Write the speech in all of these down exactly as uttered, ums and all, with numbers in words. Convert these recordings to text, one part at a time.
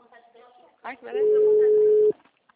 Ai, que beleza.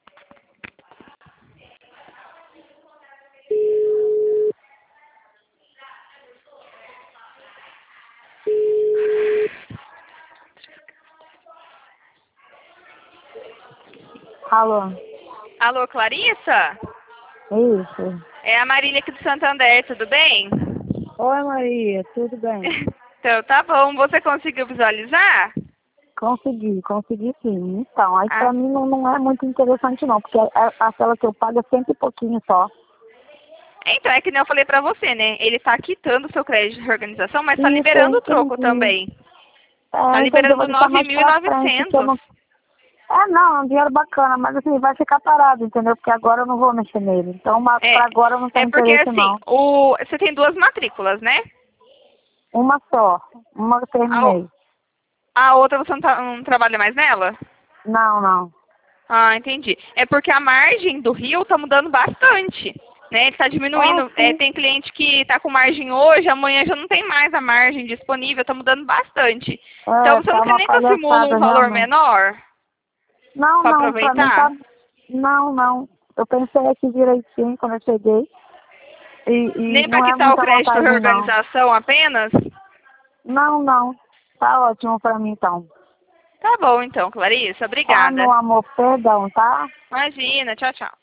Alô? Alô, Clarissa? Isso. É a Marília aqui do Santander, tudo bem? Oi, Maria, tudo bem? Então, tá bom. Você conseguiu visualizar? Consegui, consegui sim. Então, aí Ah, pra mim não, não é muito interessante não, porque a, aquela que eu pago é cento e pouquinho só. então, é que nem eu falei pra você, né? Ele tá quitando o seu crédito de organização, mas tá Isso, eu liberando o troco entendi. também. Tá É, entendi, eu vou liberando deixar nove mais mil e pra frente, que eu novecentos. não... É, não, é um dinheiro bacana, mas assim, vai ficar parado, entendeu? Porque agora eu não vou mexer nele. Então, ma- É, pra agora eu não é tenho porque interesse assim, não. o, você tem duas matrículas, né? Uma só, uma eu A, o- terminei. a outra você não, tá- não trabalha mais nela? Não, não. Ah, entendi. É porque a margem do Rio está mudando bastante, né? Ele está É, diminuindo. É, sim. tem cliente que está com margem hoje, amanhã já não tem mais a margem disponível, está mudando bastante. Então É, você não tá quer uma nem que eu simule um palhaçada valor realmente. menor Não, para não, pra mim aproveitar? tá... Não, não. Eu pensei aqui direitinho quando eu cheguei. E, e Nem para não é quitar o muita crédito vantagem, não. reorganização apenas? Não, não. Tá ótimo pra mim, então. Tá bom então, Clarissa. Tá, Obrigada. meu amor, perdão, tá? Imagina. Tchau, tchau.